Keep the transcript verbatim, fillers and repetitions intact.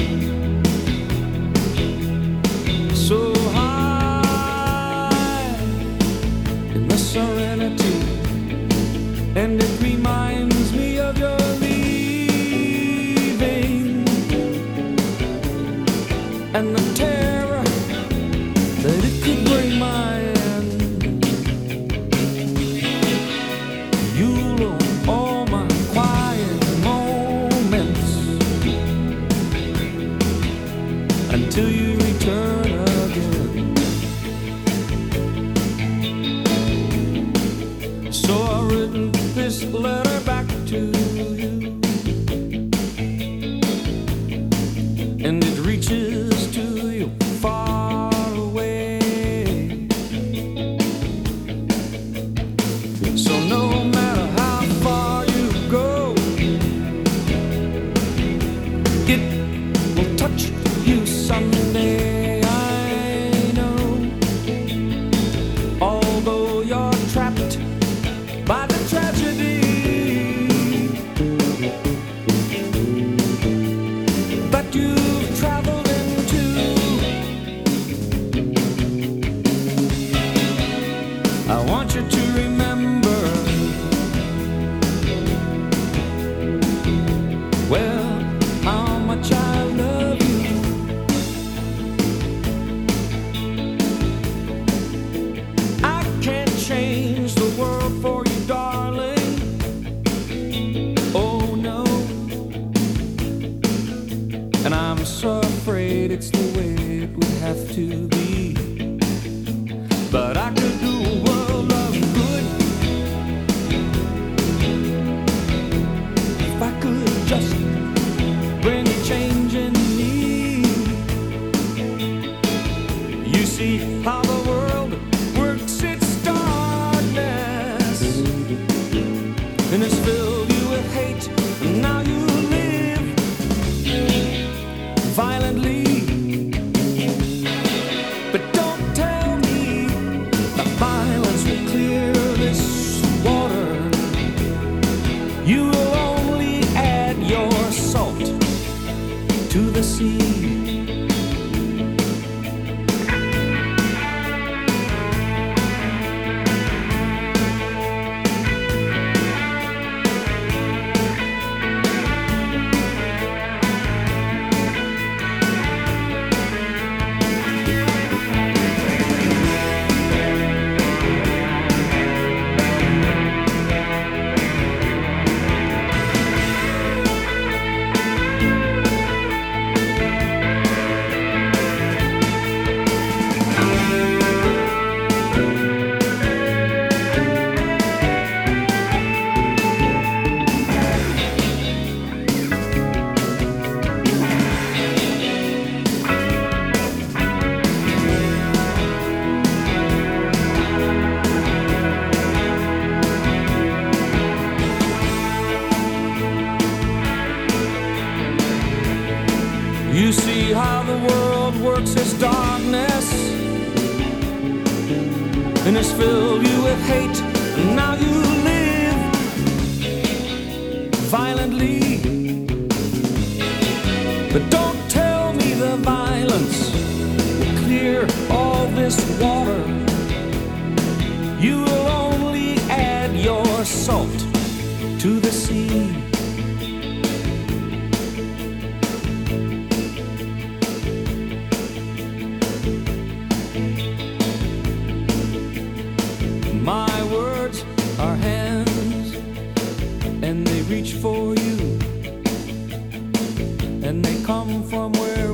so high in the serenity, and it reminds me of your leaving and the terror that it could bring my end. You'll own all my quiet moments until you return again. So I've written this letter back to you, and it reaches to you far away. So no matter how far you go, it will touch you someday, I know. Although you're trapped by the tragedy that you've traveled into, I want you to remember, well, how much I love you. I can't change the world for you, darling. Oh no. And I'm so afraid it's the way it would have to be. But I could do a world of good if I could just bring a change in me. You see how the world works its darkness, and it's filled you with hate, and now you live violently. But don't tell me that violence will clear this water. You will only add your salt to the sea. You see how the world works its darkness, and it's filled you with hate, and now you live violently. But don't tell me the violence will clear all this water. You will only add your salt to the sea. My words are hands, and they reach for you, and they come from where